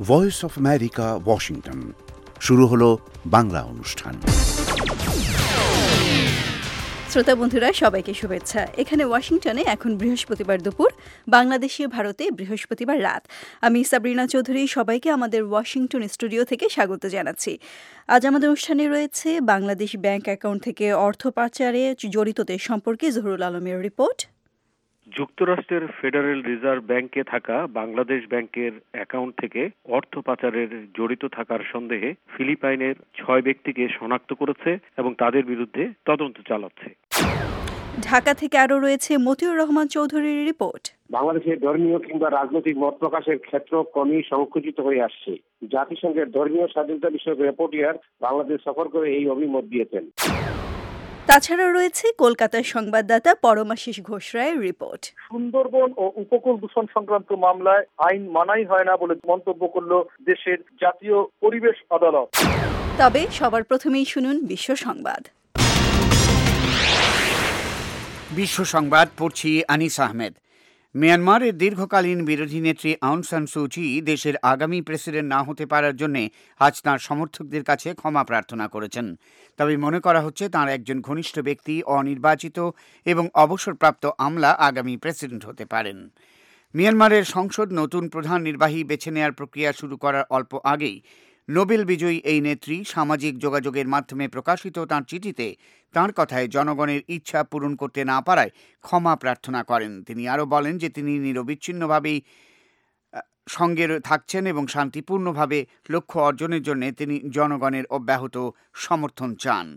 Voice of America, Washington. শুরু হলো বাংলা অনুষ্ঠান। শ্রোতা বন্ধুরা, সবাইকে শুভেচ্ছা। এখানে ওয়াশিংটনে এখন বৃহস্পতিবার দুপুর, বাংলাদেশে ভারতে বৃহস্পতিবার রাত। আমি সাবরিনা চৌধুরী সবাইকে আমাদের ওয়াশিংটন স্টুডিও থেকে স্বাগত জানাচ্ছি। আজ আমাদের অনুষ্ঠানে রয়েছে বাংলাদেশ ব্যাংক অ্যাকাউন্ট থেকে অর্থ পাচারে জড়িতদের সম্পর্কে জহুরুল আলমের রিপোর্ট। যুক্তরাষ্ট্রের ফেডারেল রিজার্ভ ব্যাংকে থাকা বাংলাদেশ ব্যাংকের অ্যাকাউন্ট থেকে অর্থ পাচারের জড়িত থাকার সন্দেহে ফিলিপাইনের 6 ব্যক্তিকে শনাক্ত করেছে এবং তাদের বিরুদ্ধে তদন্ত চালাচ্ছে। ঢাকা থেকে আরও রয়েছে মতিউর রহমান চৌধুরীর রিপোর্ট। বাংলাদেশের ধর্মীয় কিংবা রাজনৈতিক মত প্রকাশের ক্ষেত্র ক্রমেই সংকুচিত হয়ে আসছে। জাতিসংঘের ধর্মীয় স্বাধীনতা বিষয়ক রিপোর্টার বাংলাদেশ সফর করে এই অভিমত দিয়েছেন। তাছাড়া রয়েছে কলকাতার সংবাদদাতা পরমাশিস ঘোষ রায়ের রিপোর্ট। সুন্দরবন ও উপকূল দূষণ সংক্রান্ত মামলায় আইন মানাই হয় না বলে মন্তব্য করল দেশের জাতীয় পরিবেশ আদালত। তবে সবার প্রথমেই শুনুন বিশ্ব সংবাদ। বিশ্ব সংবাদ পড়ছি আনিস আহমেদ। মিয়ানমারের দীর্ঘকালীন বিরোধী নেত্রী আউং সান সু চি দেশের আগামী প্রেসিডেন্ট না হতে পারার জন্য আজ তাঁর সমর্থকদের কাছে ক্ষমা প্রার্থনা করেছেন। তবে মনে করা হচ্ছে তাঁর একজন ঘনিষ্ঠ ব্যক্তি, অনির্বাচিত এবং অবসরপ্রাপ্ত আমলা আগামী প্রেসিডেন্ট হতে পারেন। মিয়ানমারের সংসদ নতুন প্রধান নির্বাহী বেছে নেওয়ার প্রক্রিয়া শুরু করার অল্প আগেই নোবেল বিজয়ী এই নেত্রী সামাজিক যোগাযোগের মাধ্যমে প্রকাশিত তাঁর চিঠিতে তাঁর কথায় জনগণের ইচ্ছা পূরণ করতে না পারায় ক্ষমা প্রার্থনা করেন। তিনি আরও বলেন যে তিনি নিরবিচ্ছিন্নভাবেই সঙ্গে থাকছেন এবং শান্তিপূর্ণভাবে লক্ষ্য অর্জনের জন্য তিনি জনগণের অব্যাহত সমর্থন চান।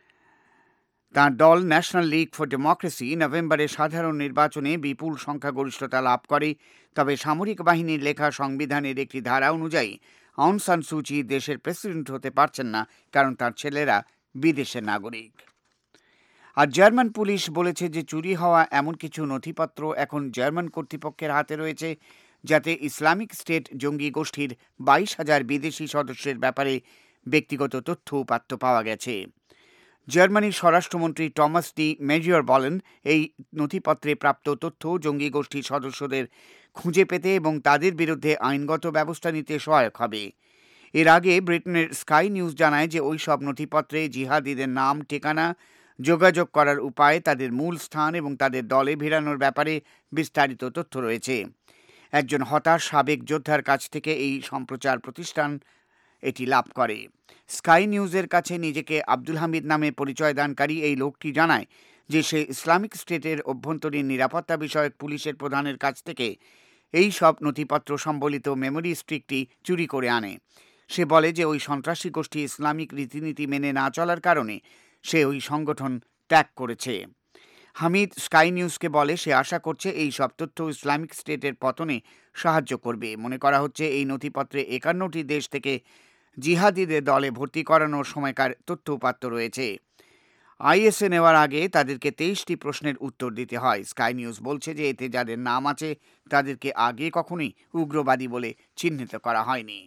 তাঁর দল ন্যাশনাল লীগ ফর ডেমোক্রেসি নভেম্বরে সাধারণ নির্বাচনে বিপুল সংখ্যাগরিষ্ঠতা লাভ করে। তবে সামরিক বাহিনীর লেখা সংবিধানের একটি ধারা অনুযায়ী আউং সান সু চি দেশের প্রেসিডেন্ট হতে পারছেন না, কারণ তার ছেলেরা বিদেশের নাগরিক। আর জার্মান পুলিশ বলেছে যে চুরি হওয়া এমন কিছু নথিপত্র এখন জার্মান কর্তৃপক্ষের হাতে রয়েছে, যাতে ইসলামিক স্টেট জঙ্গি গোষ্ঠীর 22,000 বিদেশি সদস্যের ব্যাপারে ব্যক্তিগত তথ্য উপাত্ত পাওয়া গেছে। জার্মানির স্বরাষ্ট্রমন্ত্রী টমাস ডি মেজিয়র বলেন, এই নথিপত্রে প্রাপ্ত তথ্য জঙ্গি গোষ্ঠীর সদস্যদের খুঁজে পেতে এবং তাদের বিরুদ্ধে আইনগত ব্যবস্থা নিতে সহায়ক হবে। এর আগে ব্রিটেনের স্কাই নিউজ জানায় যে ওই সব নথিপত্রে জিহাদিদের নাম, ঠিকানা, যোগাযোগ করার উপায়, তাদের মূল স্থান এবং তাদের দলে ভিড়ানোর ব্যাপারে বিস্তারিত তথ্য রয়েছে। একজন হতাশ সাবেক যোদ্ধার কাছ থেকে এই সম্প্রচার প্রতিষ্ঠান এটি লাভ করে। স্কাই নিউজের কাছে নিজেকে আব্দুল হামিদ নামে পরিচয়দানকারী এই লোকটি জানায় যে সে ইসলামিক স্টেটের অভ্যন্তরীণ নিরাপত্তা বিষয়ক পুলিশের প্রধানের কাছ থেকে এই সব নথিপত্র সম্বলিত মেমোরি স্টিকটি চুরি করে আনে। সে বলে যে ওই সন্ত্রাসী গোষ্ঠী ইসলামিক রীতিনীতি মেনে না চলার কারণে সে ওই সংগঠন ত্যাগ করেছে। হামিদ স্কাই নিউজকে বলে সে আশা করছে এই সব তথ্য ইসলামিক স্টেটের পতনে সাহায্য করবে। মনে করা হচ্ছে এই নথিপত্রে 51টি দেশ থেকে জিহাদিদের দলে ভর্তি করানোর সময়কার তথ্য উপাত্ত রয়েছে। আইএসএ নেওয়ার আগে তাদেরকে 23টি প্রশ্নের উত্তর দিতে হয়। স্কাই নিউজ বলছে যে এতে যাদের নাম আছে তাদেরকে আগে কখনোই উগ্রবাদী বলে চিহ্নিত করা হয়নি।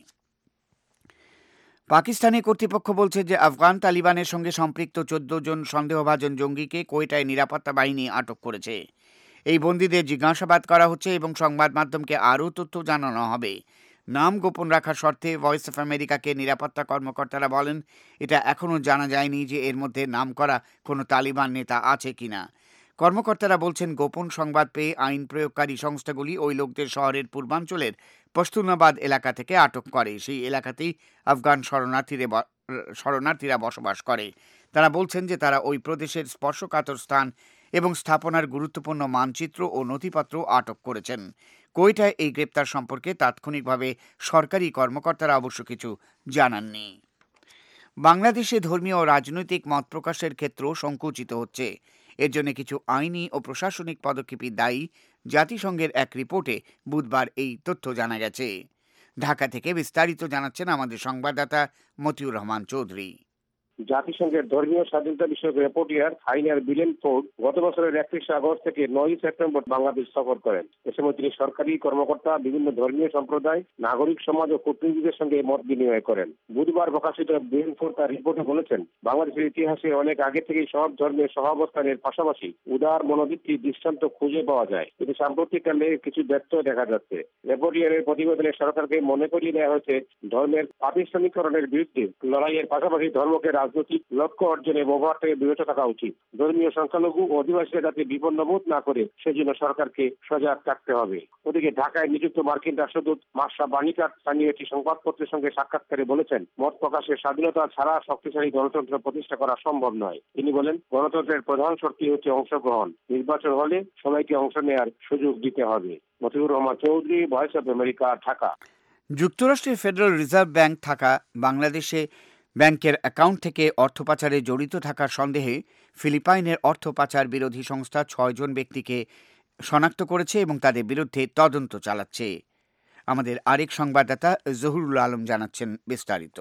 পাকিস্তানি কর্তৃপক্ষ বলছে যে আফগান তালিবানের সঙ্গে সম্পৃক্ত 14 জন সন্দেহভাজন জঙ্গিকে কোয়েটায় নিরাপত্তা বাহিনী আটক করেছে। এই বন্দীদের জিজ্ঞাসাবাদ করা হচ্ছে এবং সংবাদ মাধ্যমকে আরও তথ্য জানানো হবে। নাম গোপন রাখার শর্তে ভয়েস অফ আমেরিকাকে নিরাপত্তা কর্মকর্তারা বলেন, এটা এখনও জানা যায়নি যে এর মধ্যে নাম করা কোনো তালিবান নেতা আছে কিনা। কর্মকর্তারা বলছেন, গোপন সংবাদ পেয়ে আইন প্রয়োগকারী সংস্থাগুলি ওই লোকদের শহরের পূর্বাঞ্চলের পশতুনাবাদ এলাকা থেকে আটক করে। সেই এলাকাতেই আফগান শরণার্থীরা বসবাস করে। তারা বলছেন যে তারা ওই প্রদেশের স্পর্শকাতর স্থান এবং স্থাপনার গুরুত্বপূর্ণ মানচিত্র ও নথিপত্র আটক করেছেন। কোয়েটায় এই গ্রেপ্তার সম্পর্কে তাৎক্ষণিকভাবে সরকারি কর্মকর্তারা অবশ্য কিছু জানাননি। বাংলাদেশে ধর্মীয় ও রাজনৈতিক মত প্রকাশের ক্ষেত্র সংকুচিত হচ্ছে। এর জন্য কিছু আইনি ও প্রশাসনিক পদক্ষেপই দায়ী। জাতিসংঘের এক রিপোর্টে বুধবার এই তথ্য জানা গেছে। ঢাকা থেকে বিস্তারিত জানাচ্ছেন আমাদের সংবাদদাতা মতিউর রহমান চৌধুরী। জাতিসংঘের ধর্মীয় স্বাধীনতা বিষয়ক রেপোর্টিয়ার হাইনার বিলেন ফোর্ড গত বছরের 31 আগস্ট থেকে 9 সেপ্টেম্বর বাংলাদেশ সফর করেন। এ সময় তিনি সরকারি কর্মকর্তা, বিভিন্ন ধর্মীয় সম্প্রদায়, নাগরিক সমাজ ও কূটনীতিকদের সঙ্গে মত বিনিময় করেন। বুধবার প্রকাশিত বিলেন ফোর্ড তার রিপোর্টে বলেছেন, বাংলাদেশের ইতিহাসে অনেক আগে থেকেই সব ধর্মের সহাবস্থানের পাশাপাশি উদার মনোবৃত্তির দৃষ্টান্ত খুঁজে পাওয়া যায়, কিন্তু সাম্প্রতিককালে কিছু ব্যত্যয় দেখা যাচ্ছে। রেপোর্টিয়ারের প্রতিবেদনে সরকারকে মনে করিয়ে দেওয়া হয়েছে, ধর্মের প্রাতিষ্ঠানিকরণের বিরুদ্ধে লড়াইয়ের পাশাপাশি ধর্মকে রাজনৈতিক লক্ষ্য অর্জনে ব্যবহার থেকে বিরত থাকা উচিত। ধর্মীয় সংখ্যালঘু ও অধিবাসীরা যাতে বিপন্ন বোধ না করে সেজন্য সরকারকে সজাগ থাকতে হবে। ওদিকে ঢাকায় নিযুক্ত মার্কিন রাষ্ট্রদূত মার্শা বার্নিকাট স্থানীয় একটি সংবাদপত্রের সঙ্গে সাক্ষাৎকারে বলেছেন, মত প্রকাশের স্বাধীনতা ছাড়া শক্তিশালী গণতন্ত্র প্রতিষ্ঠা করা সম্ভব নয়। তিনি বলেন, গণতন্ত্রের প্রধান শক্তি হচ্ছে অংশগ্রহণ। নির্বাচন হলে সবাইকে অংশ নেওয়ার সুযোগ দিতে হবে। Motiur Rahman Chowdhury, Voice of America, Dhaka. যুক্তরাষ্ট্রের ফেডারেল রিজার্ভ ব্যাংক থাকা বাংলাদেশে ব্যাংকের অ্যাকাউন্ট থেকে অর্থ পাচারে জড়িত থাকার সন্দেহে ফিলিপাইনের অর্থ পাচার বিরোধী সংস্থা 6 জন ব্যক্তিকে শনাক্ত করেছে এবং তাদের বিরুদ্ধে তদন্ত চালাচ্ছে। আমাদের আরেক সংবাদদাতা জহুরুল আলম জানাচ্ছেন বিস্তারিত।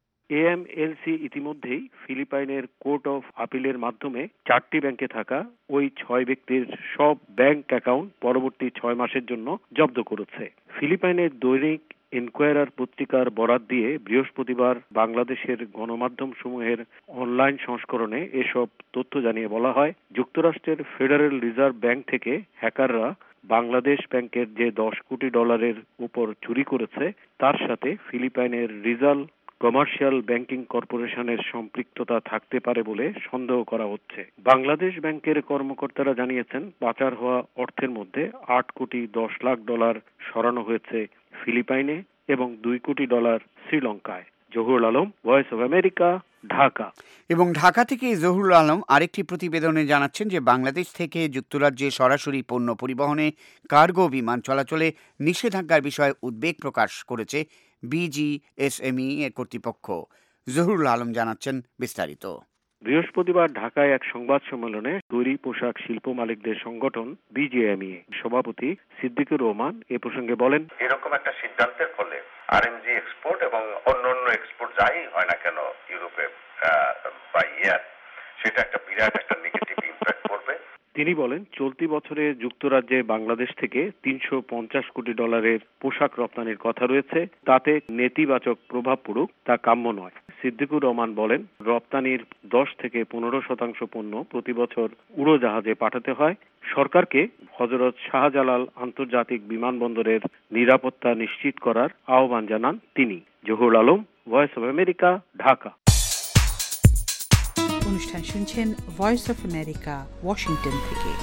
এএমএলসি ইতিমধ্যেই ফিলিপাইনের কোর্ট অফ আপিলের মাধ্যমে 4টি ব্যাংকে থাকা ওই 6 ব্যক্তির সব ব্যাংক অ্যাকাউন্ট পরবর্তী 6 মাসের জন্য জব্দ করেছে। ফিলিপাইনের দৈনিক ইনকোয়ারার পত্রিকার বরাত দিয়ে বৃহস্পতিবার বাংলাদেশের গণমাধ্যম সমূহের অনলাইন সংস্করণে এসব তথ্য জানিয়ে বলা হয়, যুক্তরাষ্ট্রের ফেডারেল রিজার্ভ ব্যাংক থেকে হ্যাকাররা বাংলাদেশ ব্যাংকের যে $10 কোটি উপর চুরি করেছে তার সাথে ফিলিপাইনের রিজাল কমার্শিয়াল ব্যাংকিং কর্পোরেশনের সম্পৃক্ততা থাকতে পারে বলে সন্দেহ করা হচ্ছে। বাংলাদেশ ব্যাংকের কর্মকর্তারা জানিয়েছেন, পাচার হওয়া অর্থের মধ্যে $8 কোটি 10 লাখ সরানো হয়েছে ফিলিপাইনে এবং $2 কোটি শ্রীলঙ্কায়। Zahurul Alam, Voice of America, Dhaka. এবং ঢাকা থেকে জহুরুল আলম আরেকটি প্রতিবেদনে জানাচ্ছেন যে বাংলাদেশ থেকে যুক্তরাজ্যে সরাসরি পণ্য পরিবহনে কার্গো বিমান চলাচলে নিষেধাজ্ঞার বিষয়ে উদ্বেগ প্রকাশ করেছে বিজিএসএমই এর কর্তৃপক্ষ। জহুরুল আলম জানাচ্ছেন বিস্তারিত। বৃহস্পতিবার ঢাকায় এক সংবাদ সম্মেলনে তৈরি পোশাক শিল্প মালিকদের সংগঠন বিজিএমইএ সভাপতি সিদ্দিকুর রহমান এ প্রসঙ্গে বলেন, এরকম একটা সিদ্ধান্তের ফলে আরএমজি এক্সপোর্ট এবং অন্যান্য এক্সপোর্ট যাই হয় না কেন ইউরোপে বা ইয়ার, সেটা একটা বিরাট একটা নেগেটিভ ইম্প্যাক্ট পড়বে। তিনি বলেন, চলতি বছরে যুক্তরাজ্যে বাংলাদেশ থেকে $350 কোটি পোশাক রপ্তানির কথা রয়েছে। তাতে নেতিবাচক প্রভাব পড়ুক তা কাম্য নয়। সিদ্দিকুর রহমান বলেন, রপ্তানির 10 থেকে 15% পণ্য প্রতি বছর উড়োজাহাজে পাঠাতে হয়। সরকারকে হযরত শাহজালাল আন্তর্জাতিক বিমানবন্দরের নিরাপত্তা নিশ্চিত করার আহ্বান জানান তিনি। Zahurul Alam, Voice of America, Dhaka. অনুষ্ঠান শুনছেন ভয়েস অফ আমেরিকা, ওয়াশিংটন থেকে।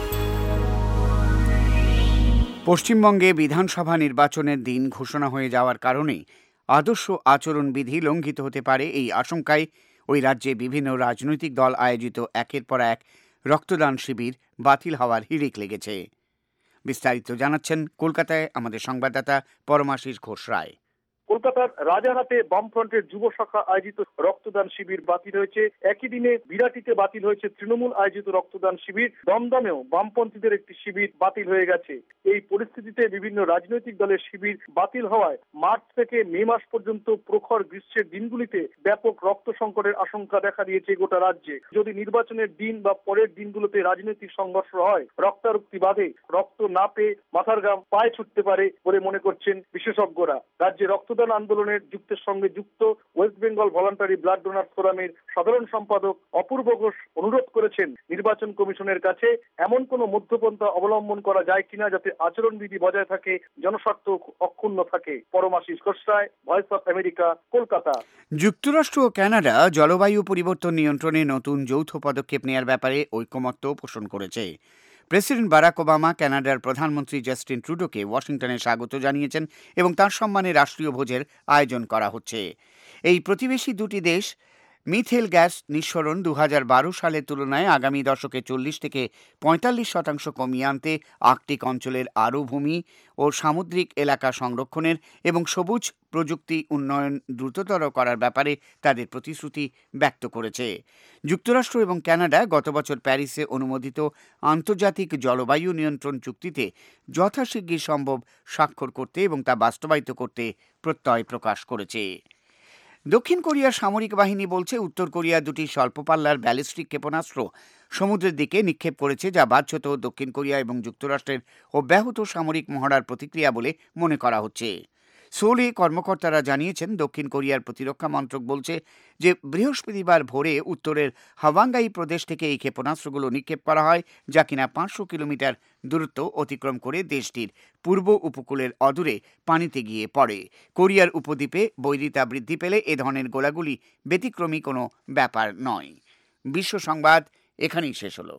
পশ্চিমবঙ্গে বিধানসভা নির্বাচনের দিন ঘোষণা হয়ে যাওয়ার কারণে আদর্শ আচরণবিধি লঙ্ঘিত হতে পারে এই আশঙ্কায় ওই রাজ্যে বিভিন্ন রাজনৈতিক দল আয়োজিত একের পর এক রক্তদান শিবির বাতিল হওয়ার হিড়িক লেগেছে। বিস্তারিত জানাচ্ছেন কলকাতায় আমাদের সংবাদদাতা পরমাশিস ঘোষ রায়। কলকাতার রাজারহাটে বামফ্রন্টের যুব শাখা আয়োজিত রক্তদান শিবির বাতিল হয়েছে। একই দিনে বিরাটিতে বাতিল হয়েছে তৃণমূল আয়োজিত রক্তদান শিবির। দমদমেও বামপন্থীদের একটি শিবির বাতিল হয়ে গেছে। এই পরিস্থিতিতে বিভিন্ন রাজনৈতিক দলের শিবির বাতিল হওয়ায় মার্চ থেকে মে মাস পর্যন্ত প্রখর গ্রীষ্মের দিনগুলিতে ব্যাপক রক্ত সংকটের আশঙ্কা দেখা দিয়েছে গোটা রাজ্যে। যদি নির্বাচনের দিন বা পরের দিনগুলোতে রাজনৈতিক সংঘর্ষ হয়, রক্তারক্তি বাধে, রক্ত না পেয়ে মাথার ঘাম পায়ে ছুটতে পারে বলে মনে করছেন বিশেষজ্ঞরা। রাজ্যে রক্তদান আন্দোলনের যুক্তের সঙ্গে যুক্ত West Bengal voluntary blood donor ফোরামের সাধারণ সম্পাদক অপূর্ব ঘোষ অনুরোধ করেছেন নির্বাচন কমিশনের কাছে এমন কোন মধ্যপন্থা অবলম্বন করা যায় কিনা যাতে আচরণবিধি বজায় থাকে, জনস্বার্থ অক্ষুণ্ণ থাকে। Paramashis Ghosh Roy, Voice of America, Kolkata. যুক্তরাষ্ট্র ও কানাডা জলবায়ু পরিবর্তন নিয়ন্ত্রণে নতুন যৌথ পদক্ষেপ নেওয়ার ব্যাপারে ঐকমত্য পোষণ করেছে। প্রেসিডেন্ট বারাক ওবামা কানাডার প্রধানমন্ত্রী জাস্টিন ট্রুডোকে ওয়াশিংটনে স্বাগত জানিয়েছেন এবং তার সম্মানে রাষ্ট্রীয় ভোজের আয়োজন করা হচ্ছে। এই প্রতিবেশী দুটি দেশ মিথেল গ্যাস নিঃসরণ 2012 সালের তুলনায় আগামী দশকে 40 থেকে 45% কমিয়ে আনতে আর্কটিক অঞ্চলের আরও ভূমি ও সামুদ্রিক এলাকা সংরক্ষণের এবং সবুজ প্রযুক্তি উন্নয়ন দ্রুততর করার ব্যাপারে তাদের প্রতিশ্রুতি ব্যক্ত করেছে। যুক্তরাষ্ট্র এবং কানাডা গত বছর প্যারিসে অনুমোদিত আন্তর্জাতিক জলবায়ু নিয়ন্ত্রণ চুক্তিতে যথাশীঘ্র সম্ভব স্বাক্ষর করতে এবং তা বাস্তবায়িত করতে প্রত্যয় প্রকাশ করেছে। দক্ষিণ কোরিয়ার সামরিক বাহিনী বলছে উত্তর কোরিয়া দুটি স্বল্প পাল্লার ব্যালিস্টিক ক্ষেপণাস্ত্র সমুদ্রের দিকে নিক্ষেপ করেছে, যা বাহ্যত দক্ষিণ কোরিয়া এবং যুক্তরাষ্ট্রের অব্যাহত সামরিক মহড়ার প্রতিক্রিয়া বলে মনে করা হচ্ছে। সোলে কর্মকর্তারা জানিয়েছেন, দক্ষিণ কোরিয়ার প্রতিরক্ষা মন্ত্রক বলছে যে বৃহস্পতিবার ভোরে উত্তরের হাওয়াঙ্গাই প্রদেশ থেকে এই ক্ষেপণাস্ত্রগুলো নিক্ষেপ করা হয়, যা কিনা 500 কিলোমিটার দূরত্ব অতিক্রম করে দেশটির পূর্ব উপকূলের অদূরে পানিতে গিয়ে পড়ে। কোরিয়ার উপদ্বীপে বৈরিতা বৃদ্ধি পেলে এ ধরনের গোলাগুলি ব্যতিক্রমী কোনো ব্যাপার নয়। বিশ্ব সংবাদ এখানেই শেষ হলো।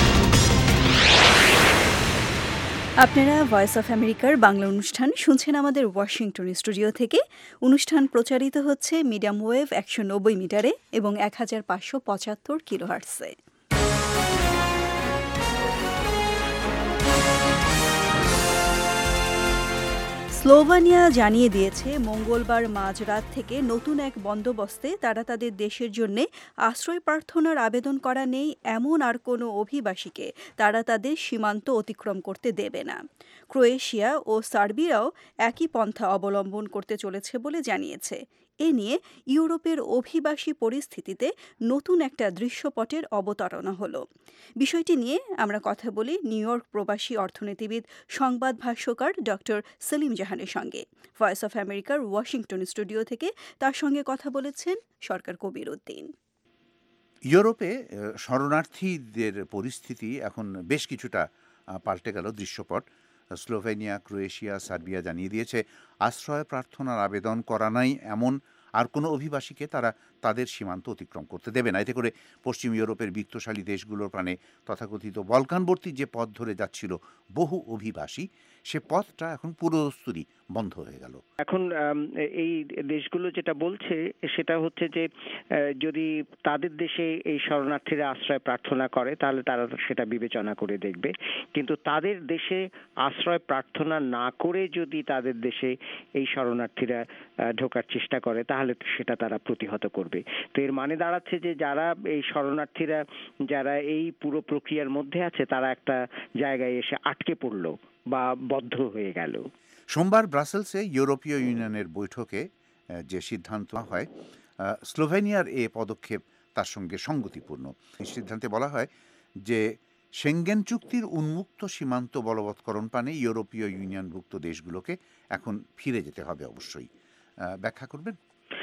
আপনারা ভয়েস অফ আমেরিকার বাংলা অনুষ্ঠান শুনছেন আমাদের ওয়াশিংটন স্টুডিও থেকে। অনুষ্ঠান প্রচারিত হচ্ছে মিডিয়াম ওয়েভ 190 মিটারে এবং 1575 কিলোহার্টজে। স্লোভানিয়া জানিয়ে দিয়েছে মঙ্গলবার মাঝরাত থেকে নতুন এক বন্দোবস্তে তারা তাদের দেশের জন্য আশ্রয় প্রার্থনার আবেদন করা নেই এমন আর কোনো অভিবাসীকে তারা তাদের সীমান্ত অতিক্রম করতে দেবে না। ক্রোয়েশিয়া ও সার্বিয়াও একই পন্থা অবলম্বন করতে চলেছে বলে জানিয়েছে। এ নিয়ে ইউরোপের অভিবাসী পরিস্থিতিতে নতুন একটা দৃশ্যপটের অবতারণা হলো। বিষয়টি নিয়ে আমরা কথা বলি নিউ ইয়র্ক প্রবাসী অর্থনীতিবিদ, সংবাদ ভাষ্যকার ডক্টর সেলিম জাহানের সঙ্গে। ভয়েস অফ আমেরিকার ওয়াশিংটন স্টুডিও থেকে তার সঙ্গে কথা বলেছেন সরকার কবির উদ্দিন। ইউরোপে শরণার্থীদের পরিস্থিতি এখন বেশ কিছুটা পাল্টে গেল দৃশ্যপট। স্লোভেনিয়া, ক্রোয়েশিয়া, সার্বিয়া জানিয়ে দিয়েছে আশ্রয় প্রার্থনার আবেদন করা নাই এমন আর কোনো অভিবাসীকে তারা তাদের সীমান্ত অতিক্রম করতে দেবে না। এতে করে পশ্চিম ইউরোপের বিত্তশালী দেশগুলোর প্রাণে তথাকথিত বলকানবর্তী যে পথ ধরে যাচ্ছিল বহু অভিবাসী, সে পথটা এখন পুরোদস্তুরই বন্ধ হয়ে গেল। এখন এই দেশগুলো যেটা বলছে সেটা হচ্ছে যে যদি তাদের দেশে এই শরণার্থীরা আশ্রয় প্রার্থনা করে তাহলে তারা সেটা বিবেচনা করে দেখবে, কিন্তু তাদের দেশে আশ্রয় প্রার্থনা না করে যদি তাদের দেশে এই শরণার্থীরা ঢোকার চেষ্টা করে তাহলে সেটা তারা প্রতিহত করবে। তো এর মানে দাঁড়াচ্ছে যে যারা এই শরণার্থীরা যারা এই পুরো প্রক্রিয়ার মধ্যে আছে তারা একটা জায়গায় এসে আটকে পড়লো বা বদ্ধ হয়ে গেল। সোমবার ব্রাসেলসে ইউরোপীয় ইউনিয়নের বৈঠকে যে সিদ্ধান্ত হয়, স্লোভেনিয়ার এ পদক্ষেপ তার সঙ্গে সঙ্গতিপূর্ণ। এই সিদ্ধান্তে বলা হয় যে সেঙ্গেন চুক্তির উন্মুক্ত সীমান্ত বলবৎকরণ পানে ইউরোপীয় ইউনিয়নভুক্ত দেশগুলোকে এখন ফিরে যেতে হবে। অবশ্যই ব্যাখ্যা করবেন।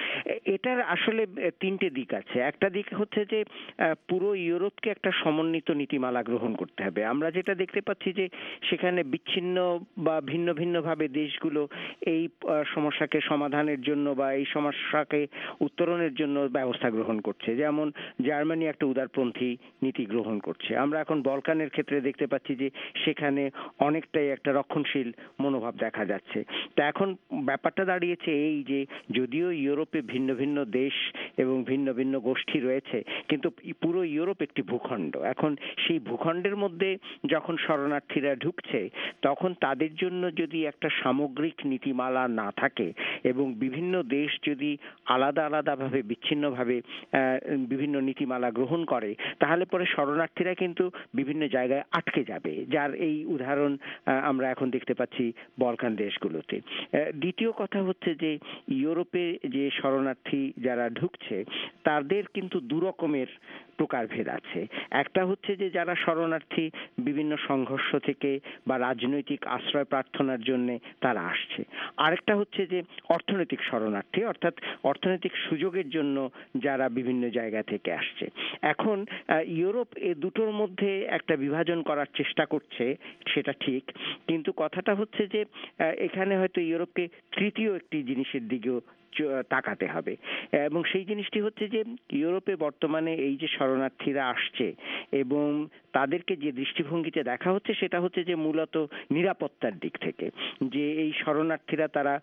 এটার আসলে তিনটে দিক আছে। একটা দিক হচ্ছে যে পুরো ইউরোপকে একটা সমন্বিত নীতিমালা গ্রহণ করতে হবে। আমরা যেটা দেখতে পাচ্ছি যে সেখানে বিচ্ছিন্ন বা ভিন্ন ভিন্নভাবে দেশগুলো এই সমস্যাকে সমাধানের জন্য বা এই সমস্যাকে উত্তরণের জন্য ব্যবস্থা গ্রহণ করছে। যেমন জার্মানি একটা উদারপন্থী নীতি গ্রহণ করছে। আমরা এখন বলকানের ক্ষেত্রে দেখতে পাচ্ছি যে সেখানে অনেকটাই একটা রক্ষণশীল মনোভাব দেখা যাচ্ছে। তা এখন ব্যাপারটা দাঁড়িয়েছে এই যে যদিও ইউরোপে ভিন্ন ভিন্ন দেশ এবং ভিন্ন ভিন্ন গোষ্ঠী রয়েছে, কিন্তু পুরো ইউরোপ একটি ভূখণ্ড। এখন সেই ভূখণ্ডের মধ্যে যখন শরণার্থীরা ঢুকছে তখন তাদের জন্য যদি একটা সামগ্রিক নীতিমালা না থাকে এবং বিভিন্ন দেশ যদি আলাদা আলাদাভাবে বিচ্ছিন্নভাবে বিভিন্ন নীতিমালা গ্রহণ করে তাহলে পরে শরণার্থীরা কিন্তু বিভিন্ন জায়গায় আটকে যাবে, যার এই উদাহরণ আমরা এখন দেখতে পাচ্ছি বলকান দেশগুলোতে। দ্বিতীয় কথা হচ্ছে যে ইউরোপে যে শরণার্থী যারা ঢুকছে তাদের কিন্তু দু রকমের প্রকারভেদ আছে। একটা হচ্ছে যে যারা শরণার্থী বিভিন্ন সংঘর্ষ থেকে বা রাজনৈতিক আশ্রয় প্রার্থনার জন্য তারা আসছে। আরেকটা হচ্ছে যে অর্থনৈতিক শরণার্থী, অর্থাৎ অর্থনৈতিক সুযোগের জন্য যারা বিভিন্ন জায়গা থেকে আসছে। এখন ইউরোপ এ দুটোর মধ্যে একটা বিভাজন করার চেষ্টা করছে, সেটা ঠিক, কিন্তু কথাটা হচ্ছে যে এখানে হয়তো ইউরোপকে তৃতীয় একটি জিনিসের দিকেও তাকাতে হবে এবং সেই জিনিসটি হচ্ছে যে ইউরোপে বর্তমানে এই যে শরণার্থীরা আসছে এবং তাদেরকে যে দৃষ্টিভঙ্গিতে দেখা হচ্ছে সেটা হচ্ছে যে মূলত নিরাপত্তার দিক থেকে, যে এই শরণার্থীরা তারা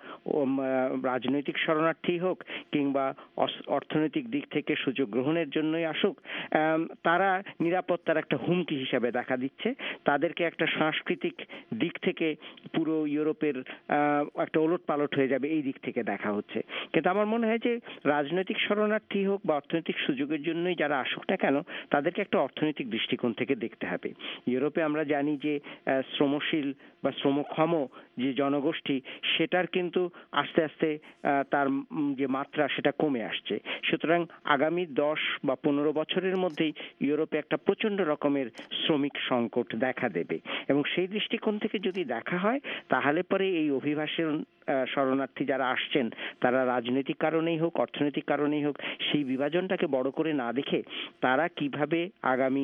রাজনৈতিক শরণার্থী হোক কিংবা অর্থনৈতিক দিক থেকে সুযোগ গ্রহণের জন্যই আসুক, তারা নিরাপত্তার একটা হুমকি হিসাবে দেখা দিচ্ছে। তাদেরকে একটা সাংস্কৃতিক দিক থেকে পুরো ইউরোপের একটা ওলটপালট হয়ে যাবে এই দিক থেকে দেখা হচ্ছে। কিন্তু আমার মনে হয় যে রাজনৈতিক শরণার্থী হোক বা অর্থনৈতিক সুযোগের জন্যই যারা আসুক না কেন তাদেরকে একটা অর্থনৈতিক দৃষ্টিকোণ থেকে দেখতে হবে। ইউরোপে আমরা জানি যে শ্রমশীল বা শ্রমক্ষম যে জনগোষ্ঠী সেটার কিন্তু আস্তে আস্তে তার যে মাত্রা সেটা কমে আসছে। সুতরাং আগামী 10 বা 15 বছরের মধ্যেই ইউরোপে একটা প্রচন্ড রকমের শ্রমিক সংকট দেখা দেবে এবং সেই দৃষ্টিকোণ থেকে যদি দেখা হয় তাহলে পরে এই অভিবাসন শরণার্থী যারা আসছেন তারা রাজনৈতিক কারণেই হোক অর্থনৈতিক কারণেই হোক সেই বিভাজনটাকে বড় করে না দেখে তারা কিভাবে আগামী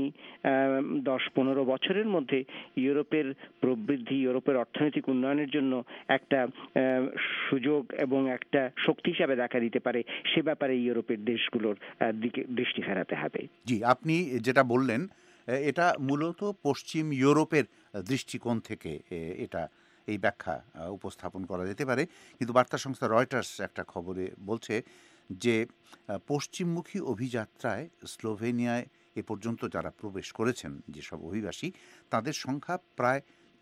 10-15 বছরের মধ্যে ইউরোপের প্রবৃদ্ধি ইউরোপের অর্থনৈতিক উন্নয়নের জন্য একটা সুযোগ এবং একটা শক্তি হিসাবে দেখা দিতে পারে সে ব্যাপারে ইউরোপের দেশগুলোর দিকে দৃষ্টি ফেরাতে হবে। জি, আপনি যেটা বললেন এটা মূলত পশ্চিম ইউরোপের দৃষ্টিকোণ থেকে এটা এই ব্যাখ্যা উপস্থাপন করা যেতে পারে, কিন্তু বার্তা সংস্থা রয়টার্স একটা খবরে বলছে যে পশ্চিমমুখী অভিযাত্রায় স্লোভেনিয়ায় এ পর্যন্ত যারা প্রবেশ করেছেন যেসব অভিবাসী তাদের সংখ্যা প্রায়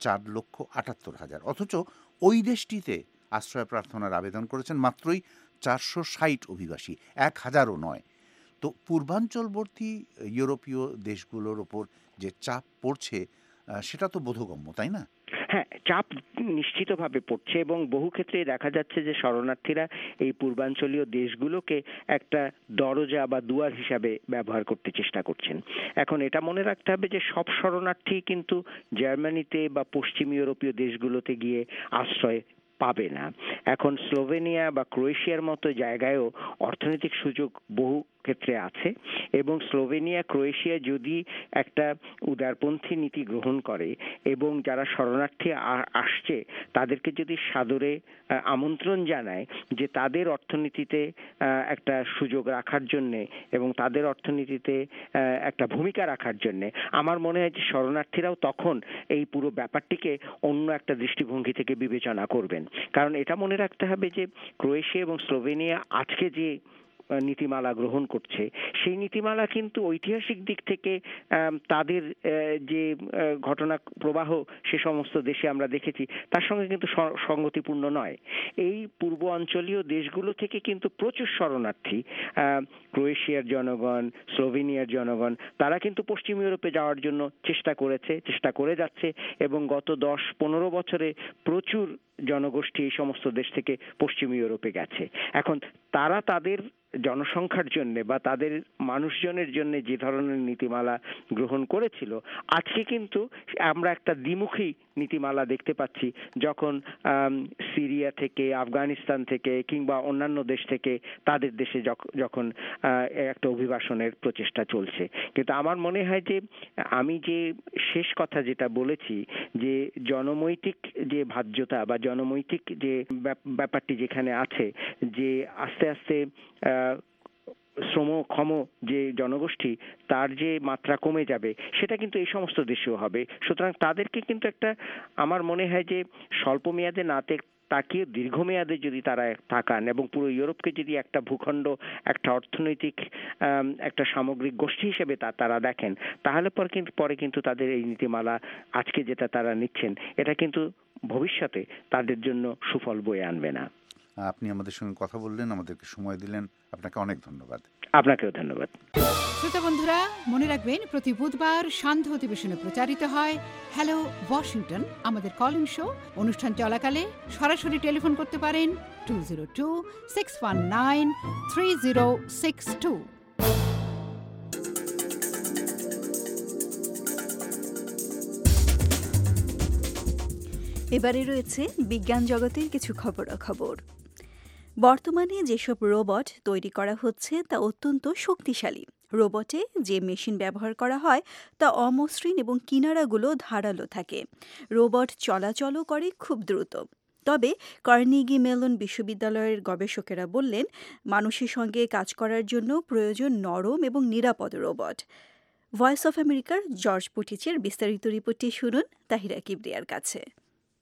4,78,000, অথচ ওই দেশটিতে আশ্রয় প্রার্থনার আবেদন করেছেন মাত্রই 460 অভিবাসী, 1,000ও নয়। তো পূর্বাঞ্চলবর্তী ইউরোপীয় দেশগুলোর ওপর যে চাপ পড়ছে সেটা তো বোধগম্য, তাই না? হ্যাঁ, চাপ নিশ্চিতভাবে পড়ছে এবং বহু ক্ষেত্রে দেখা যাচ্ছে যে শরণার্থীরা এই পূর্বাঞ্চলীয় দেশগুলোকে একটা দরজা বা দুয়ার হিসাবে ব্যবহার করতে চেষ্টা করছেন। এখন এটা মনে রাখতে হবে যে সব শরণার্থী কিন্তু জার্মানিতে বা পশ্চিম ইউরোপীয় দেশগুলোতে গিয়ে আশ্রয় পাবে না। এখন স্লোভেনিয়া বা ক্রোয়েশিয়ার মতো জায়গায়ও অর্থনৈতিক সুযোগ বহু ক্ষেত্রে আছে এবং স্লোভেনিয়া ক্রোয়েশিয়া যদি একটা উদারপন্থী নীতি গ্রহণ করে এবং যারা শরণার্থী আসছে তাদেরকে যদি সাদরে আমন্ত্রণ জানায় যে তাদের অর্থনীতিতে একটা সুযোগ রাখার জন্যে এবং তাদের অর্থনীতিতে একটা ভূমিকা রাখার জন্যে, আমার মনে হয় যে শরণার্থীরাও তখন এই পুরো ব্যাপারটিকে অন্য একটা দৃষ্টিভঙ্গি থেকে বিবেচনা করবেন। কারণ এটা মনে রাখতে হবে যে ক্রোয়েশিয়া এবং স্লোভেনিয়া আজকে যে নীতিমালা গ্রহণ করছে সেই নীতিমালা কিন্তু ঐতিহাসিক দিক থেকে তাদের যে ঘটনা প্রবাহ সে সমস্ত দেশে আমরা দেখেছি তার সঙ্গে কিন্তু সঙ্গতিপূর্ণ নয়। এই পূর্ব অঞ্চলীয় দেশগুলো থেকে কিন্তু প্রচুর শরণার্থী ক্রোয়েশিয়ার জনগণ স্লোভেনিয়ার জনগণ তারা কিন্তু পশ্চিম ইউরোপে যাওয়ার জন্য চেষ্টা করে যাচ্ছে এবং গত 10-15 বছরে প্রচুর জনগোষ্ঠী এই সমস্ত দেশ থেকে পশ্চিম ইউরোপে গেছে। এখন তারা তাদের জনসংখ্যার জন্য বা তাদের মানুষজনের জন্য যে ধরনের নীতিমালা গ্রহণ করেছিল আজকে কিন্তু আমরা একটা দ্বিমুখী নীতিমালা দেখতে পাচ্ছি যখন সিরিয়া থেকে আফগানিস্তান থেকে কিংবা অন্যান্য দেশ থেকে তাদের দেশে যখন একটা অভিবাসনের প্রচেষ্টা চলছে। কিন্তু আমার মনে হয় যে আমি যে শেষ কথা যেটা বলেছি যে জনমৈত্রিক যে ভাজ্যতা বা জনমৈত্রিক যে ব্যাপারটি যেখানে আছে যে আস্তে আস্তে শ্রমক্ষম যে জনগোষ্ঠী তার যে মাত্রা কমে যাবে সেটা কিন্তু এই সমস্ত দেশেও হবে। সুতরাং তাদেরকে কিন্তু একটা আমার মনে হয় যে স্বল্প মেয়াদে না তাকিয়ে দীর্ঘমেয়াদে যদি তারা থাকান এবং পুরো ইউরোপকে যদি একটা ভূখণ্ড একটা অর্থনৈতিক একটা সামগ্রিক গোষ্ঠী হিসেবে তারা দেখেন তাহলে পরে কিন্তু তাদের এই নীতিমালা আজকে যেটা তারা নিচ্ছেন এটা কিন্তু ভবিষ্যতে তাদের জন্য সুফল বয়ে আনবে না। আপনি আমাদের সঙ্গে কথা বললেন, আমাদেরকে সময় দিলেন, আপনাকে অনেক ধন্যবাদ। আপনাকেও ধন্যবাদ। শ্রোতা বন্ধুরা মনে রাখবেন প্রতি বুধবার সান্ধ্য অধিবেশনে প্রচারিত হয় হ্যালো ওয়াশিংটন আমাদের কল ইন শো। অনুষ্ঠান চলাকালে সরাসরি টেলিফোন করতে পারেন 202-619-3062। এবারে রয়েছে বিজ্ঞান জগতের কিছু খবরাখবর। বর্তমানে যেসব রোবট তৈরি করা হচ্ছে তা অত্যন্ত শক্তিশালী। রোবটে যে মেশিন ব্যবহার করা হয় তা অমসৃণ এবং কিনারাগুলো ধারালো থাকে। রোবট চলাচলও করে খুব দ্রুত। তবে কার্নেগি মেলন বিশ্ববিদ্যালয়ের গবেষকেরা বললেন মানুষের সঙ্গে কাজ করার জন্য প্রয়োজন নরম এবং নিরাপদ রোবট। ভয়েস অফ আমেরিকার জর্জ পুটিচের বিস্তারিত রিপোর্টটি শুনুন তাহিরা কিবরিয়ার কাছে।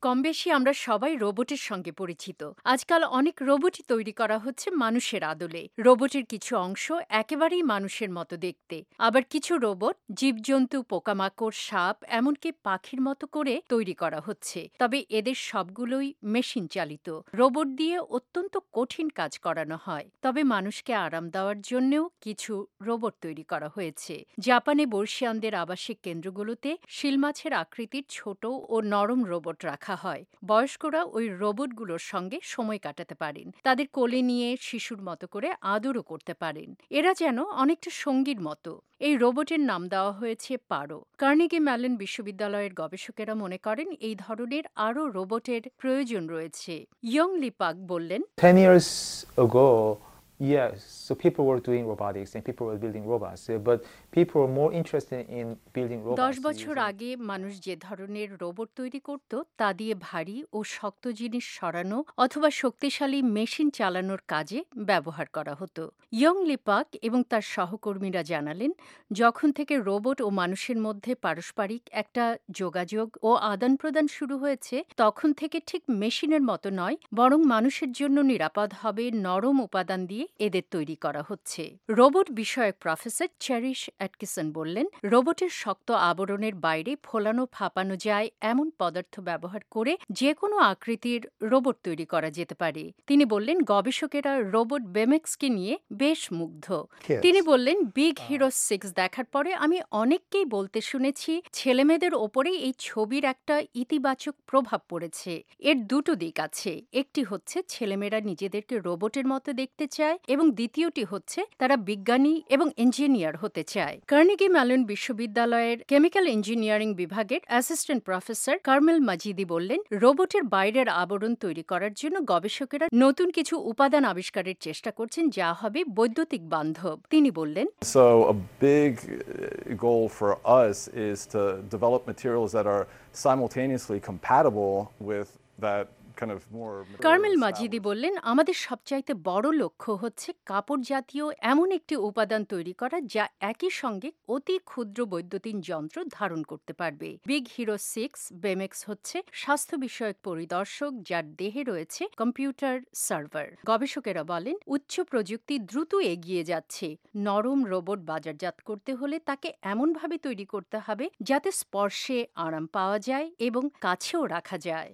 কমবেশি আমরা সবাই রোবটের সঙ্গে পরিচিত। আজকাল অনেক রোবটই তৈরি করা হচ্ছে মানুষের আদলে। রোবটের কিছু অংশ একেবারেই মানুষের মতো দেখতে, আবার কিছু রোবট জীবজন্তু, পোকামাকড়, সাপ, এমনকি পাখির মতো করে তৈরি করা হচ্ছে। তবে এদের সবগুলোই মেশিন চালিত। রোবট দিয়ে অত্যন্ত কঠিন কাজ করানো হয়। তবে মানুষকে আরাম দেওয়ার জন্যও কিছু রোবট তৈরি করা হয়েছে। জাপানে বর্ষিয়ানদের আবাসিক কেন্দ্রগুলোতে শিলমাছের আকৃতির ছোট ও নরম রোবট রাখা হয়। বয়স্করা ওই রোবটগুলোর সঙ্গে সময় কাটাতে পারেন, তাদের কোলে নিয়ে শিশুর মতো করে আদরও করতে পারেন। এরা যেন অনেকটা সঙ্গীর মতো। এই রোবটের নাম দেওয়া হয়েছে পারো। কার্নেগি মেলন বিশ্ববিদ্যালয়ের গবেষকেরা মনে করেন এই ধরনের আরও রোবটের প্রয়োজন রয়েছে। ইয়ং লি পাক বললেন, 10 years ago, yes, so people were doing robotics and people were building robots, but people were more interested in building robots. 10 বছর আগে মানুষ যে ধরনের রোবট তৈরি করত তা দিয়ে ভারী ও শক্ত জিনিস সরানো অথবা শক্তিশালী মেশিন চালানোর কাজে ব্যবহার করা হতো। ইয়ং লি পাক এবং তার সহকর্মীরা জানালেন, যখন থেকে রোবট ও মানুষের মধ্যে পারস্পরিক একটা যোগাযোগ ও আদান প্রদান শুরু হয়েছে, তখন থেকে ঠিক মেশিনের মতো নয়, বরং মানুষের জন্য নিরাপদ হবে নরম উপাদান দিয়ে এদের তৈরি করা হচ্ছে। রোবট বিষয়ক প্রফেসর চেরিশ অ্যাটকিসন বললেন, রোবটের শক্ত আবরণের বাইরে ফোলানো ফাঁপানো যায় এমন পদার্থ ব্যবহার করে যে কোনো আকৃতির রোবট তৈরি করা যেতে পারে। তিনি বললেন, গবেষকেরা রোবট বেমেক্সকে নিয়ে বেশ মুগ্ধ। তিনি বললেন, বিগ হিরো 6 দেখার পরে আমি অনেককেই বলতে শুনেছি ছেলেমেয়েদের ওপরে এই ছবির একটা ইতিবাচক প্রভাব পড়েছে। এর দুটো দিক আছে, একটি হচ্ছে ছেলেমেয়েরা নিজেদেরকে রোবটের মতো দেখতে চায় এবং দ্বিতীয়টি হচ্ছে তারা বিজ্ঞানী এবং ইঞ্জিনিয়ার হতে চায়। কার্নেগি মেলন বিশ্ববিদ্যালয়ের কেমিক্যাল ইঞ্জিনিয়ারিং বিভাগের অ্যাসিস্ট্যান্ট প্রফেসর কার্মেল মাজিদি বললেন, রোবটের বাইরের আবরণ তৈরি করার জন্য গবেষকেরা নতুন কিছু উপাদান আবিষ্কারের চেষ্টা করছেন যা হবে বৈদ্যুতিক বান্ধব। তিনি বললেন, So a big goal for us is to develop materials that are simultaneously compatible with that kind of more. Carmel Majidi বললেন, আমাদের সবচাইতে বড় লক্ষ্য হচ্ছে কাপড় জাতীয় এমন একটি উপাদান তৈরি করা যা একই সঙ্গে অতি ক্ষুদ্র বৈদ্যুতিন যন্ত্র ধারণ করতে পারবে। বিগ হিরো 6 বেমেক্স হচ্ছে স্বাস্থ্য বিষয়ক পরিদর্শক যার দেহে রয়েছে কম্পিউটার সার্ভার। গবেষকেরা বলেন, উচ্চ প্রযুক্তি দ্রুত এগিয়ে যাচ্ছে। নরম রোবট বাজারজাত করতে হলে তাকে এমনভাবে তৈরি করতে হবে যাতে স্পর্শে আরাম পাওয়া যায় এবং কাছেও রাখা যায়।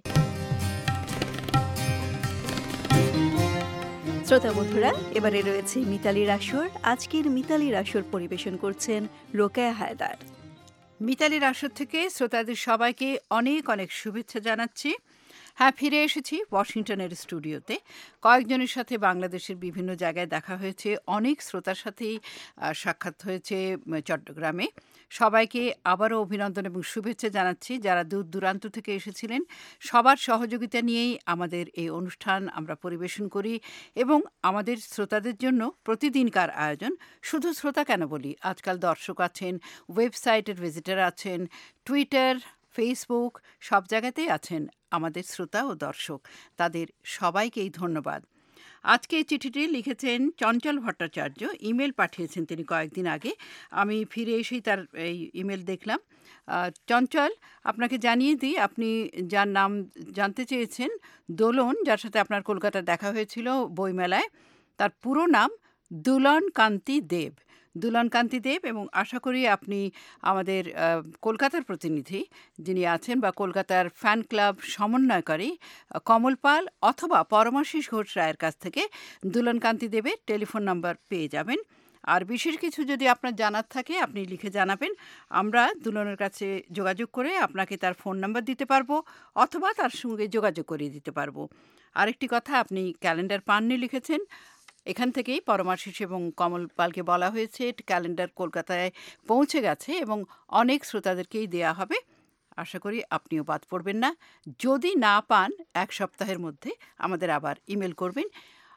শ্রোতা বন্ধুরা, এবারে রয়েছে মিতালির আসর। আজকের মিতালির আসর পরিবেশন করছেন রোকেয়া হায়দার। মিতালির আসর থেকে শ্রোতাদের সবাইকে অনেক অনেক শুভেচ্ছা জানাচ্ছি। হ্যাঁ, ফিরে এসেছি ওয়াশিংটনের স্টুডিওতে। কয়েকজনের সাথে বাংলাদেশের বিভিন্ন জায়গায় দেখা হয়েছে, অনেক শ্রোতার সাথেই সাক্ষাৎ হয়েছে চট্টগ্রামে। সবাইকে আবারও অভিনন্দন এবং শুভেচ্ছা জানাচ্ছি যারা দূর দূরান্ত থেকে এসেছিলেন। সবার সহযোগিতা নিয়েই আমাদের এই অনুষ্ঠান আমরা পরিবেশন করি এবং আমাদের শ্রোতাদের জন্য প্রতিদিনকার আয়োজন। শুধু শ্রোতা কেন বলি, আজকাল দর্শক আছেন, ওয়েবসাইটের ভিজিটার আছেন, টুইটার, ফেসবুক, সব জায়গাতেই আছেন আমাদের শ্রোতা ও দর্শক। তাদের সবাইকেই ধন্যবাদ। আজকে এই চিঠিটি লিখেছেন চঞ্চল ভট্টাচার্য, ইমেল পাঠিয়েছেন তিনি কয়েকদিন আগে। আমি ফিরে এসেই তার এই ইমেল দেখলাম। চঞ্চল, আপনাকে জানিয়ে দিই, আপনি যার নাম জানতে চেয়েছেন দোলন, যার সাথে আপনার কলকাতা দেখা হয়েছিল বইমেলায়, তার পুরো নাম দুলন কান্তি দেব। দুলন কান্তি দেব, এবং আশা করি আপনি আমাদের কলকাতার প্রতিনিধি যিনি আছেন বা কলকাতার ফ্যান ক্লাব সমন্বয়কারী কমল পাল অথবা পরমাশিস ঘোষ রায়ের কাছ থেকে দুলন কান্তি দেবের টেলিফোন নাম্বার পেয়ে যাবেন। আর বিশেষ কিছু যদি আপনার জানার থাকে আপনি লিখে জানাবেন, আমরা দুলনের কাছে যোগাযোগ করে আপনাকে তার ফোন নাম্বার দিতে পারবো অথবা তার সঙ্গে যোগাযোগ করিয়ে দিতে পারবো। আরেকটি কথা, আপনি ক্যালেন্ডার পাননি লিখেছেন। এখান থেকেই পরমাশিস এবং কমল পালকে বলা হয়েছে ক্যালেন্ডার কলকাতায় পৌঁছে গেছে এবং অনেক শ্রোতাদেরকেই দেয়া হবে। আশা করি আপনিও বাদ পড়বেন না। যদি না পান 1 সপ্তাহের মধ্যে আমাদের আবার ইমেল করবেন,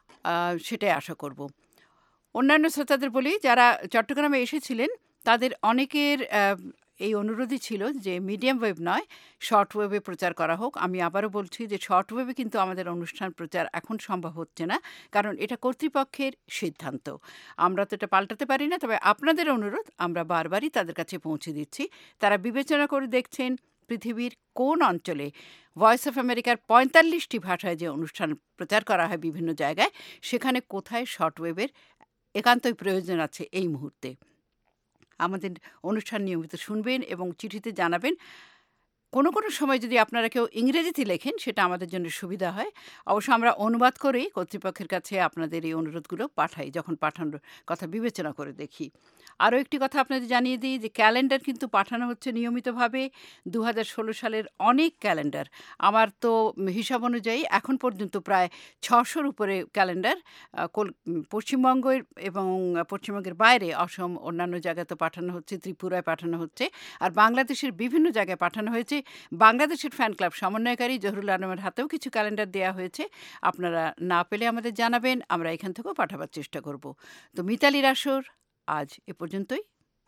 সেটাই আশা করব। অন্যান্য শ্রোতাদের বলি, যারা চট্টগ্রামে এসেছিলেন তাদের অনেকের এই অনুরোধই ছিল যে মিডিয়াম ওয়েভ নয়, শর্ট ওয়েবে প্রচার করা হোক। আমি আবারও বলছি যে শর্ট ওয়েবে কিন্তু আমাদের অনুষ্ঠান প্রচার এখন সম্ভব হচ্ছে না, কারণ এটা কর্তৃপক্ষের সিদ্ধান্ত। আমরা তো এটা পাল্টাতে পারি না, তবে আপনাদের অনুরোধ আমরা বারবারই তাদের কাছে পৌঁছে দিচ্ছি। তারা বিবেচনা করে দেখছেন পৃথিবীর কোন অঞ্চলে ভয়েস অফ আমেরিকার ৪৫টি ভাষায় যে অনুষ্ঠান প্রচার করা হয় বিভিন্ন জায়গায়, সেখানে কোথায় শর্টওয়েভের একান্তই প্রয়োজন আছে এই মুহূর্তে। আমাদের অনুষ্ঠান নিয়মিত শুনবেন এবং চিঠিতে জানাবেন। কোনো কোনো সময় যদি আপনারা কেউ ইংরেজিতে লেখেন, সেটা আমাদের জন্য সুবিধা হয়। অবশ্য আমরা অনুবাদ করেই কর্তৃপক্ষের কাছে আপনাদের এই অনুরোধগুলো পাঠাই, যখন পাঠানোর কথা বিবেচনা করে দেখি। আরও একটি কথা আপনাদের জানিয়ে দিই যে ক্যালেন্ডার কিন্তু পাঠানো হচ্ছে নিয়মিতভাবে। ২০১৬ সালের অনেক ক্যালেন্ডার, আমার তো হিসাব অনুযায়ী এখন পর্যন্ত প্রায় ৬০০-র উপরে ক্যালেন্ডার পশ্চিমবঙ্গের এবং পশ্চিমবঙ্গের বাইরে অসম, অন্যান্য জায়গায় তো পাঠানো হচ্ছে, ত্রিপুরায় পাঠানো হচ্ছে, আর বাংলাদেশের বিভিন্ন জায়গায় পাঠানো হয়েছে। বাংলাদেশের ফ্যান ক্লাব সমন্বয়কারী জহুরুল আলমের হাতেও কিছু ক্যালেন্ডার দেওয়া হয়েছে। আপনারা না পেলে আমাদের জানাবেন, আমরা এখান থেকেও পাঠাবার চেষ্টা করব। তো মিতালির আসর আজ এ পর্যন্তই।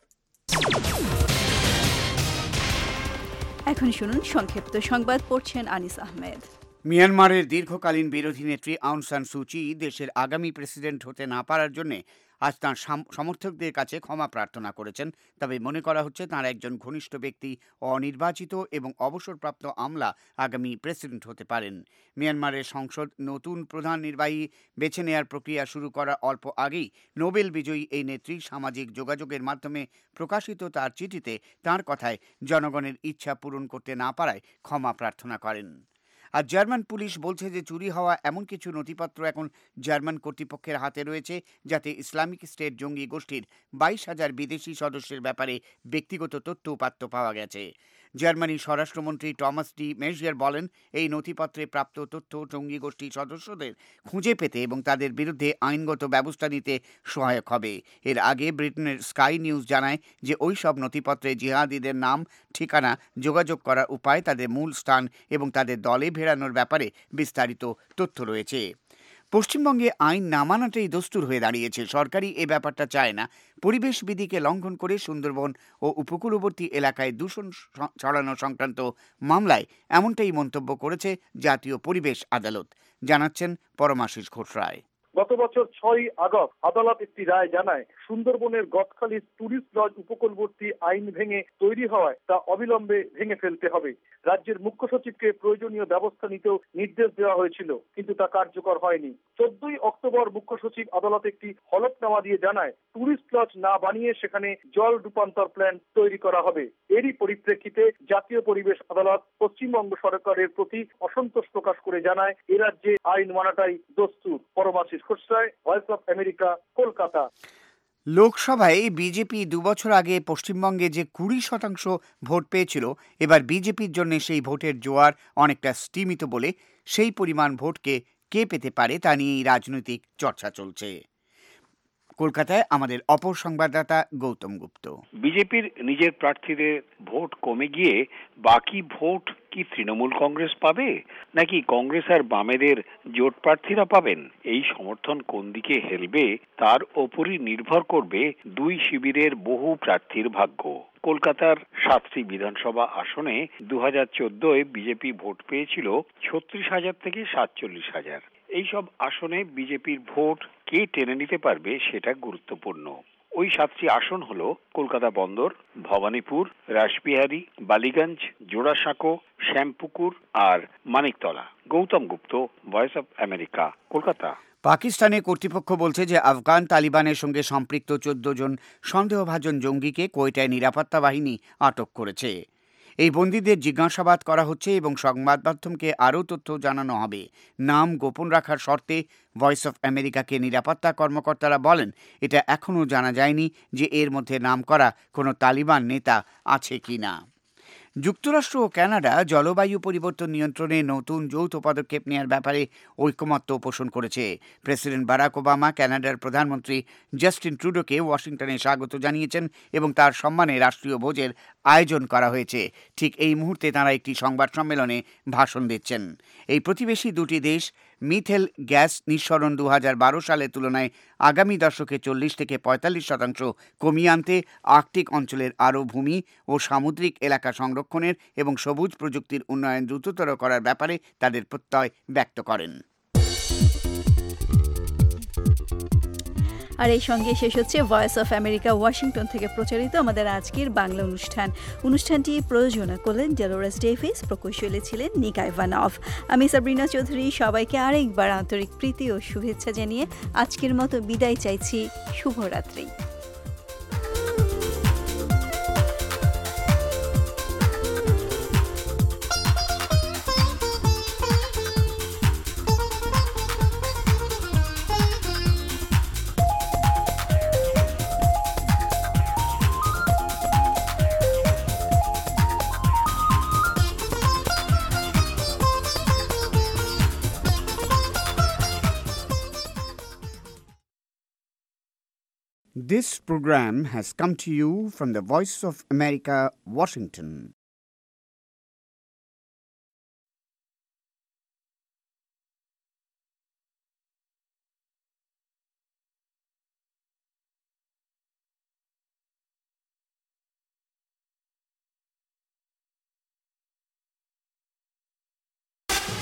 এখন শুনুন সংক্ষিপ্ত সংবাদ, পড়ছেন আনিস আহমেদ। মিয়ানমারের দীর্ঘকালীন বিরোধী নেত্রী আউং সান সুচি দেশের আগামী প্রেসিডেন্ট হতে না পারার জন্য আজ তাঁর সমর্থকদের কাছে ক্ষমা প্রার্থনা করেছেন। তবে মনে করা হচ্ছে তাঁর একজন ঘনিষ্ঠ ব্যক্তি অনির্বাচিত এবং অবসরপ্রাপ্ত আমলা আগামী প্রেসিডেন্ট হতে পারেন। মিয়ানমারের সংসদ নতুন প্রধান নির্বাহী বেছে নেওয়ার প্রক্রিয়া শুরু করার অল্প আগেই নোবেল বিজয়ী এই নেত্রী সামাজিক যোগাযোগের মাধ্যমে প্রকাশিত তার চিঠিতে তাঁর কথায় জনগণের ইচ্ছা পূরণ করতে না পারায় ক্ষমা প্রার্থনা করেন। আর জার্মান পুলিশ বলছে যে চুরি হওয়া এমন কিছু নথিপত্র এখন জার্মান কর্তৃপক্ষের হাতে রয়েছে, যাতে ইসলামিক স্টেট জঙ্গি গোষ্ঠীর ২২,০০০ বিদেশি সদস্যের ব্যাপারে ব্যক্তিগত তথ্য উপাত্ত পাওয়া গেছে। জার্মানির স্বরাষ্ট্রমন্ত্রী টমাস ডি মেজিয়ার বলেন, এই নথিপত্রে প্রাপ্ত তথ্য জঙ্গি গোষ্ঠীর সদস্যদের খুঁজে পেতে এবং তাদের বিরুদ্ধে আইনগত ব্যবস্থা নিতে সহায়ক হবে। এর আগে ব্রিটেনের স্কাই নিউজ জানায় যে ওই সব নথিপত্রে জিহাদিদের নাম, ঠিকানা, যোগাযোগ করার উপায়, তাদের মূল স্থান এবং তাদের দলে ভেড়ানোর ব্যাপারে বিস্তারিত তথ্য রয়েছে। পশ্চিমবঙ্গে আইন না মানাটাই দস্তুর হয়ে দাঁড়িয়েছে। সরকারই এ ব্যাপারটা চায় না। পরিবেশ বিধিকে লঙ্ঘন করে সুন্দরবন ও উপকূলবর্তী এলাকায় দূষণ ছড়ানো সংক্রান্ত মামলায় এমনটাই মন্তব্য করেছে জাতীয় পরিবেশ আদালত। জানাচ্ছেন পরমাশিস ঘোষ রায়। গত বছর ৬ই আগস্ট আদালত একটি রায় জানায়, সুন্দরবনের গদখালি টুরিস্ট লজ উপকূলবর্তী আইন ভেঙে তৈরি হওয়ায় তা অবিলম্বে ভেঙে ফেলতে হবে। রাজ্যের মুখ্য সচিবকে প্রয়োজনীয় ব্যবস্থা নিতেও নির্দেশ দেওয়া হয়েছিল, কিন্তু তা কার্যকর হয়নি। ১৪ই অক্টোবর মুখ্য সচিব আদালত একটি হলফনামা দিয়ে জানায়, টুরিস্ট লজ না বানিয়ে সেখানে জল রূপান্তর প্ল্যান্ট তৈরি করা হবে। এরই পরিপ্রেক্ষিতে জাতীয় পরিবেশ আদালত পশ্চিমবঙ্গ সরকারের প্রতি অসন্তোষ প্রকাশ করে জানায়, এ রাজ্যে আইন মানাটাই দস্তুর। Paramashis Ghosh Roy, Voice of America, Kolkata. লোকসভায় বিজেপি ২ বছর আগে পশ্চিমবঙ্গে যে ২০% ভোট পেয়েছিল, এবার বিজেপির জন্য সেই ভোটের জোয়ার অনেকটা স্তিমিত বলে সেই পরিমাণ ভোটকে কে পেতে পারে তা নিয়েই রাজনৈতিক চর্চা চলছে। কলকাতায় আমাদের অপর সংবাদদাতা গৌতম গুপ্ত। বিজেপির নিজের প্রার্থীদের ভোট কমে গিয়ে বাকি ভোট কি তৃণমূল কংগ্রেস পাবে, নাকি কংগ্রেস আর বামেদের জোট প্রার্থীরা পাবেন? এই সমর্থন কোন দিকে হেলবে তার ওপরই নির্ভর করবে দুই শিবিরের বহু প্রার্থীর ভাগ্য। কলকাতার ৭টি বিধানসভা আসনে ২০১৪-এ বিজেপি ভোট পেয়েছিল ৩৬,০০০ থেকে ৪৭,০০০। এইসব আসনে বিজেপির ভোট কে টেনে নিতে পারবে সেটা গুরুত্বপূর্ণ। ওই 7টি আসন হলো কলকাতা বন্দর, ভবানীপুর, রাসবিহারী, বালিগঞ্জ, জোড়াসাঁকো, শ্যামপুকুর আর Maniktala. Goutam Gupta, Voice of America, Kolkata. পাকিস্তানের কর্তৃপক্ষ বলছে যে আফগান তালিবানের সঙ্গে সম্পৃক্ত ১৪ জন সন্দেহভাজন জঙ্গিকে কোয়েটায় নিরাপত্তা বাহিনী আটক করেছে। এই বন্দীদের জিজ্ঞাসাবাদ করা হচ্ছে এবং সংবাদ মাধ্যমকে আরও তথ্য জানানো হবে। নাম গোপন রাখার শর্তে ভয়েস অফ আমেরিকাকে নিরাপত্তা কর্মকর্তারা বলেন, এটা এখনও জানা যায়নি যে এর মধ্যে নাম করা কোনো তালিবান নেতা আছে কি না। যুক্তরাষ্ট্র ও কানাডা জলবায়ু পরিবর্তন নিয়ন্ত্রণে নতুন যৌথ পদক্ষেপ নেওয়ার ব্যাপারে ঐকমত্য পোষণ করেছে। প্রেসিডেন্ট বারাক ওবামা কানাডার প্রধানমন্ত্রী জাস্টিন ট্রুডোকে ওয়াশিংটনে স্বাগত জানিয়েছেন এবং তার সম্মানে রাষ্ট্রীয় ভোজের আয়োজন করা হয়েছে। ঠিক এই মুহূর্তে তাঁরা একটি সংবাদ সম্মেলনে ভাষণ দিচ্ছেন। এই প্রতিবেশী দুটি দেশ মিথেল গ্যাস নিঃসরণ ২০১২ সালের তুলনায় আগামী দশকে ৪০ থেকে ৪৫% কমিয়ে আনতে আর্কটিক অঞ্চলের আরও ভূমি ও সামুদ্রিক এলাকা সংরক্ষণের এবং সবুজ প্রযুক্তির উন্নয়ন দ্রুততর করার ব্যাপারে তাদের প্রত্যয় ব্যক্ত করেন। আর এই সঙ্গে শেষ হচ্ছে ভয়েস অফ আমেরিকা ওয়াশিংটন থেকে প্রচারিত আমাদের আজকের বাংলা অনুষ্ঠানটি প্রযোজনা করলেন ডেলোরাস ডেভিস, প্রকৌশলী ছিলেন নিকা ইভানভ। আমি সাবরিনা চৌধুরী সবাইকে আরেকবার আন্তরিক প্রীতি ও শুভেচ্ছা জানিয়ে আজকের মতো বিদায় চাইছি। শুভরাত্রি। This program has come to you from the Voice of America, Washington.